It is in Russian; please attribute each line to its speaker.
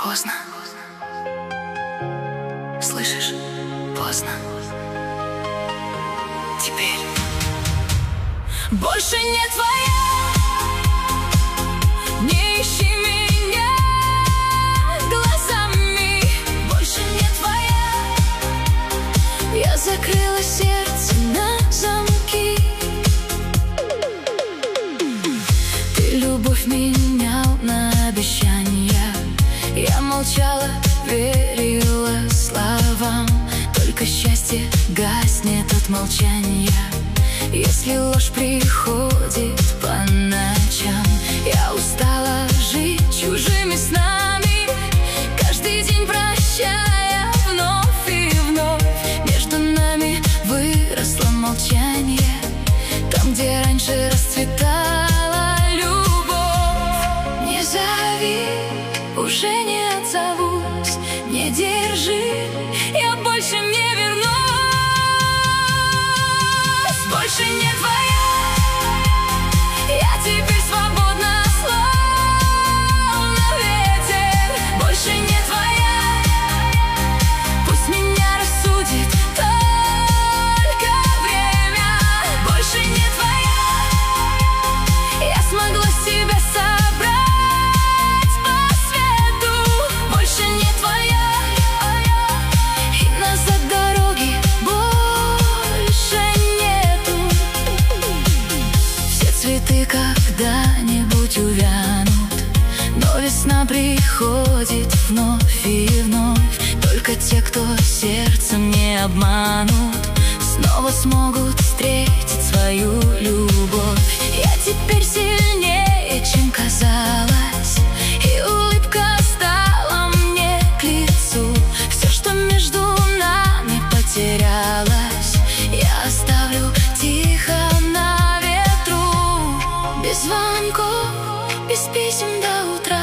Speaker 1: Поздно. Слышишь? Поздно. Теперь больше не твоя. Не ищи меня глазами. Больше не твоя. Я закрыла сердце на замки. Ты любовь менял на обещания. Я молчала, верила словам. Только счастье гаснет от молчания. Если ложь приходит по ночам. Я устала жить чужими снами, каждый день прощая вновь и вновь. Между нами выросло молчание, там, где раньше расцветала любовь. Не зови, уже не отзовусь. Не держи, я больше не вернусь. Больше не твоя. Я теперь свободна, словно ветер. Больше не твоя. Пусть меня рассудит только время. Больше не твоя. Я смогла себя собрать по свету. Больше не твоя. И назад дороги больше нету. Все цветы когда-нибудь увянут, но весна приходит вновь и вновь. Только те, кто сердцем не обманут, снова смогут встретить свою любовь. Я теперь сильнее, чем казалось, и улыбка стала мне к лицу. Все, что между нами потерялось, я оставлю тихо на ветру. Без звонков, без писем до утра.